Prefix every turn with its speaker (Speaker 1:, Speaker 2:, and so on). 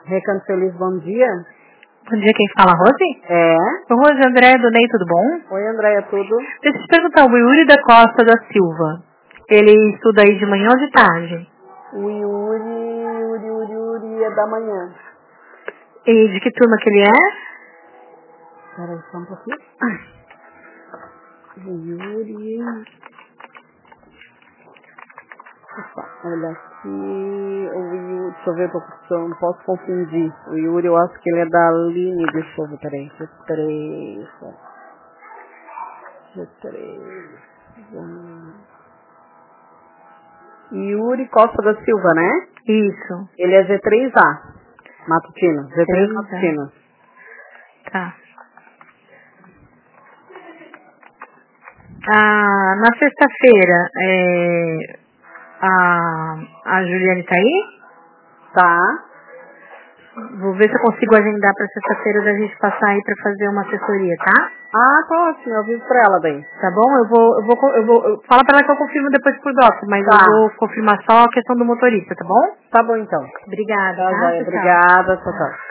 Speaker 1: Recanto Feliz, bom dia.
Speaker 2: Bom dia, quem fala, Rose?
Speaker 1: É.
Speaker 2: Rose, Andréia do Ney, tudo bom?
Speaker 1: Oi, Andréia, tudo?
Speaker 2: Deixa eu te perguntar, o Yuri da Costa da Silva, ele estuda aí de manhã ou de tarde?
Speaker 1: O Yuri é da manhã.
Speaker 2: E de que turma que ele é?
Speaker 1: Peraí, só um pouquinho. O Yuri... Opa, olha aqui... O Yuri... Deixa eu ver, porque eu não posso confundir. O Yuri, eu acho que ele é da Aline. Deixa eu ver, peraí. G3... Yuri Costa da Silva, né?
Speaker 2: Isso.
Speaker 1: Ele é Z3A. Matutino. Z3
Speaker 2: 3A.
Speaker 1: Matutino.
Speaker 2: Tá. Na sexta-feira, a Juliane tá aí?
Speaker 1: Tá.
Speaker 2: Vou ver se eu consigo agendar pra sexta-feira da gente passar aí pra fazer uma assessoria, tá?
Speaker 1: Ah, tá ótimo. Eu aviso pra ela daí.
Speaker 2: Tá bom? Fala pra ela que eu confirmo depois por doc, mas
Speaker 1: Tá.
Speaker 2: eu vou confirmar só a questão do motorista, tá bom?
Speaker 1: Tá bom, então.
Speaker 2: Obrigada,
Speaker 1: Tá,
Speaker 2: tá?
Speaker 1: joia.
Speaker 2: Tchau, tchau.
Speaker 1: Obrigada. Tchau, tchau.